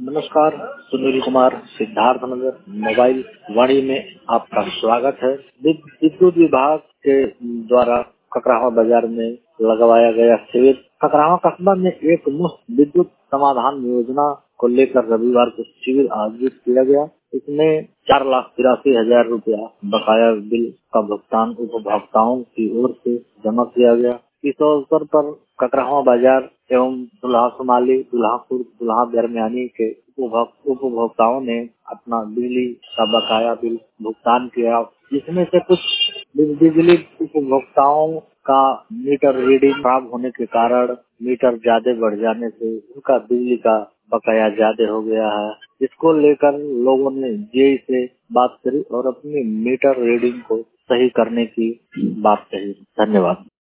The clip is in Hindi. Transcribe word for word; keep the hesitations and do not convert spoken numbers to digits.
नमस्कार, सुनील कुमार, सिद्धार्थ नगर मोबाइल वाणी में आपका स्वागत है। विद- विद्युत विभाग के द्वारा खकराहा बाजार में लगवाया गया शिविर। खकराहा कस्बा में एक मुफ्त विद्युत समाधान योजना को लेकर रविवार को शिविर आयोजित किया गया। इसमें चार लाख तिरासी हजार रूपया बकाया बिल का भुगतान उपभोक्ताओं की ओर से जमा किया गया। इस अवसर पर खकराहा बाजार एवं दुल्हा सुमाली, दुल्हापुर, दुल्हा दरमियानी के उपभोग- उपभोक्ताओं ने अपना बिजली का बकाया बिल भुगतान किया। जिसमें से कुछ बिजली उपभोक्ताओं का मीटर रीडिंग खराब होने के कारण मीटर ज्यादा बढ़ जाने से उनका बिजली का बकाया ज्यादा हो गया है। इसको लेकर लोगों ने जेई से बात करी और अपनी मीटर रीडिंग को सही करने की बात कही। धन्यवाद।